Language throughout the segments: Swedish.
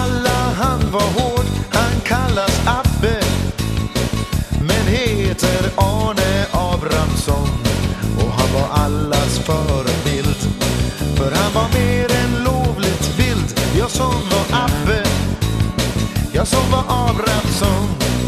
alla han var hård, han kallas Abbe, men heter Arne Abrahamsson. Och han var allas förebild, för han var mer än lovligt vild. Jag som var Abbe, jag som var Abrahamsson.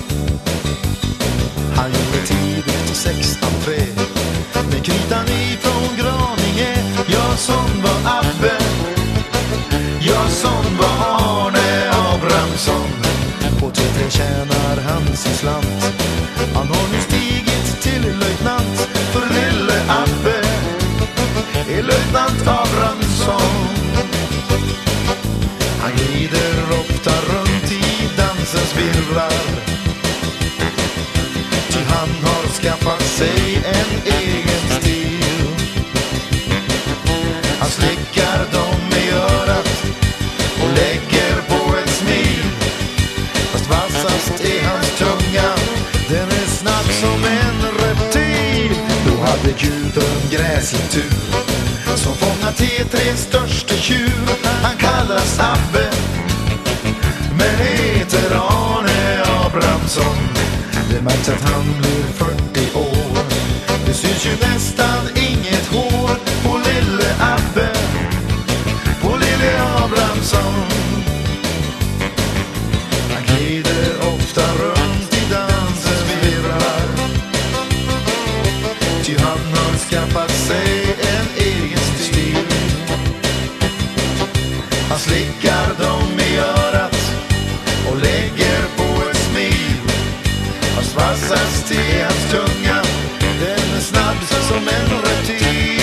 Han gjorde tidigt 16-3 med kritan ifrån Graninge. Jag som var Abbe, jag som var Arne Abrahamsson. På T3 tjänar han sin slant. Han har nu stigit till löjtnant, för lille Abbe är löjtnant Abrahamsson. Han glider ofta runt i dansens virvlar, ty han har skaffat sig en egen stil. Han slickar dem i örat och lägger på ett smil, fast vassast är hans tunga, den är snabb som en reptil. Då hade Gudrun gräslig tur som fångar T3s största tjur. Han kallas Abbe, men heter Arne Abrahamsson. Det märks att han blir 40 år. Det syns ju nästan inget hår på lille Abbe, på lille Abrahamsson. Han glider ofta runt i dansens virvlar, ty han har skaffat sig en egen stil. Han slickar dem i örat och lägger på ett smil, fast vassast är hans tunga, den är snabb som en reptil.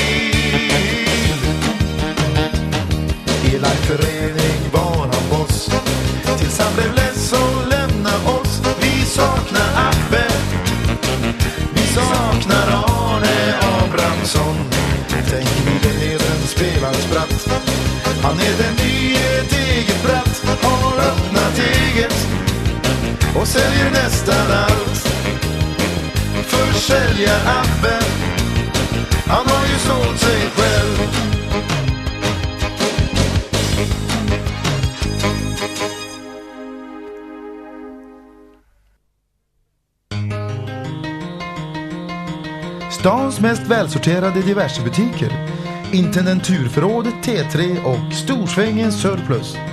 I lagförening var han boss, tills han blev less och lämnade oss. Vi saknar Abbe, vi saknar Arne Abrahamsson. Tänk nyligen spelar spratt, han är den nye ett eget bratt. Har öppnat eget och säljer nästan allt. Försäljer Abbe, han har ju sålt sig själv. Stans mest välsorterade diversebutiker: Intendenturförrådet T3 och Storsvängen Surplus.